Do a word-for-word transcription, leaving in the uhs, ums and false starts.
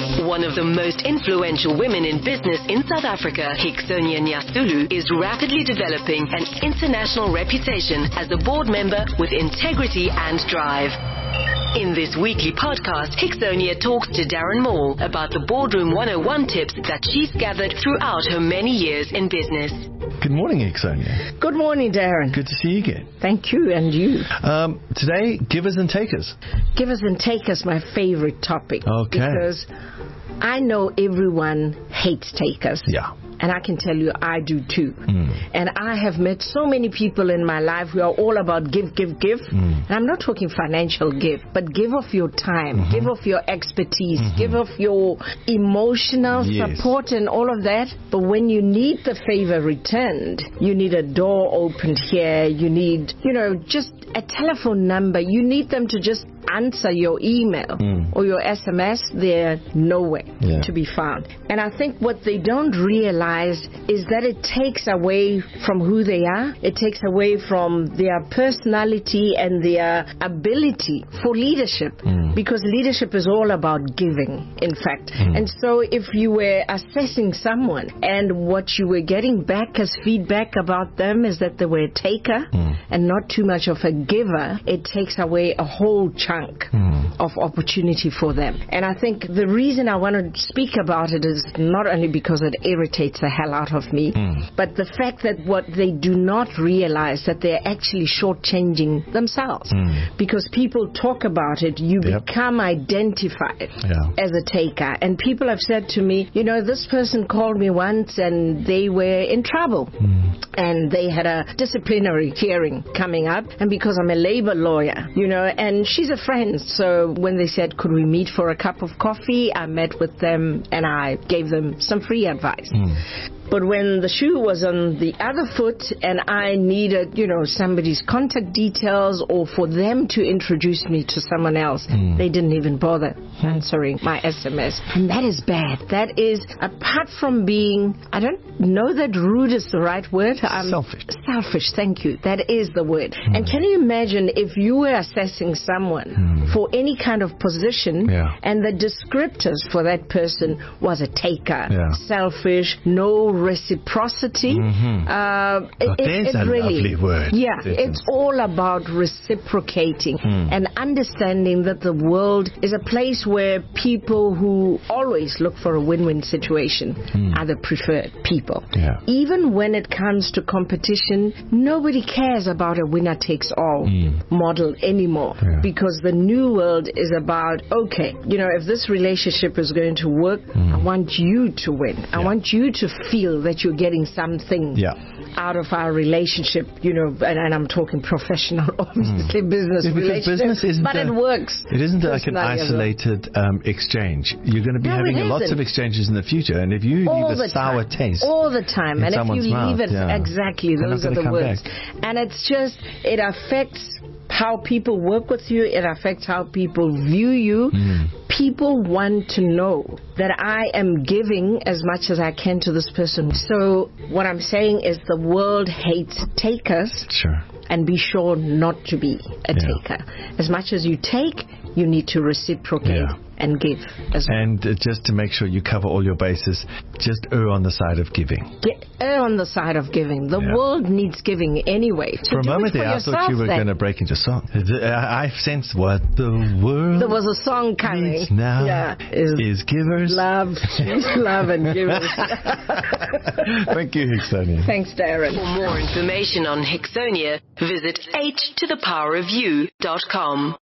One of the most influential women in business in South Africa, Hixonia Nyasulu, is rapidly developing an international reputation as a board member with integrity and drive. In this weekly podcast, Hixonia talks to Darren Moore about the Boardroom one oh one tips that she's gathered throughout her many years in business. Good morning, Hixonia. Good morning, Darren. Good to see you again. Thank you, and you. Um, today, givers and takers. Givers and takers, my favorite topic. Okay. Because I know everyone hates takers. Yeah. And I can tell you, I do too. Mm. And I have met so many people in my life who are all about give, give, give. Mm. And I'm not talking financial give, but give of your time, Mm-hmm. give of your expertise, Mm-hmm. give of your emotional yes. support and all of that. But when you need the favor returned, you need a door opened here, you need, you know, just a telephone number. You need them to just answer your email mm. or your S M S. They're nowhere yeah. to be found. And I think what they don't realize is that it takes away from who they are. It takes away from their personality and their ability for leadership. Mm. Because leadership is all about giving, in fact. Mm. And so if you were assessing someone and what you were getting back as feedback about them is that they were a taker mm. and not too much of a giver, it takes away a whole chunk Mm. of opportunity for them. And I think the reason I want to speak about it is not only because it irritates the hell out of me, mm. but the fact that what they do not realize that they're actually shortchanging themselves. Mm. Because people talk about it, you yep. become identified yeah. as a taker. And people have said to me, you know, this person called me once and they were in trouble. Mm. And they had a disciplinary hearing coming up. And because I'm a labor lawyer, you know, and she's a friend. So when they said, could we meet for a cup of coffee, I met with them and I gave them some free advice. Mm. But when the shoe was on the other foot and I needed, you know, somebody's contact details or for them to introduce me to someone else, mm. they didn't even bother answering my S M S. And that is bad. That is, apart from being, I don't know that rude is the right word. I'm selfish. Selfish, thank you. That is the word. Mm. And can you imagine if you were assessing someone mm. for any kind of position yeah. and the descriptors for that person was a taker, yeah. selfish, no reciprocity. Mm-hmm. Uh, it, there's it, it a really, lovely word. Yeah, There's it's all about reciprocating mm. and understanding that the world is a place where people who always look for a win-win situation mm. are the preferred people. Yeah. Even when it comes to competition, nobody cares about a winner-takes-all mm. model anymore yeah. because the new world is about, okay, you know, if this relationship is going to work, mm. I want you to win. I yeah. want you to feel that you're getting something yeah. out of our relationship, you know, and, and I'm talking professional, obviously mm. business yeah, relationship, business isn't but a, it works. It isn't like an Personally as well. isolated um, exchange. You're going to be No, having it lots isn't. of exchanges in the future, and if you All leave a the sour time. taste all the time, in and if you someone's leave mouth, it yeah. exactly, They're those not are the gonna come words. back. And it's just, it affects how people work with you. It affects how people view you. Mm. People want to know that I am giving as much as I can to this person. So what I'm saying is the world hates takers. Sure. And be sure not to be a Yeah. taker. As much as you take, you need to reciprocate Yeah. and give as well. And uh, just to make sure you cover all your bases, just err on the side of giving. Get, err on the side of giving. The Yeah. world needs giving anyway. So For a do moment it for there, I thought you were yourself going to then. break into song. I, I sensed what the world There was a song coming. needs now yeah, is, is givers. love, love and givers. Thank you, Hixonia. Thanks, Darren. For more information on Hixonia, visit h to the power of you dot com.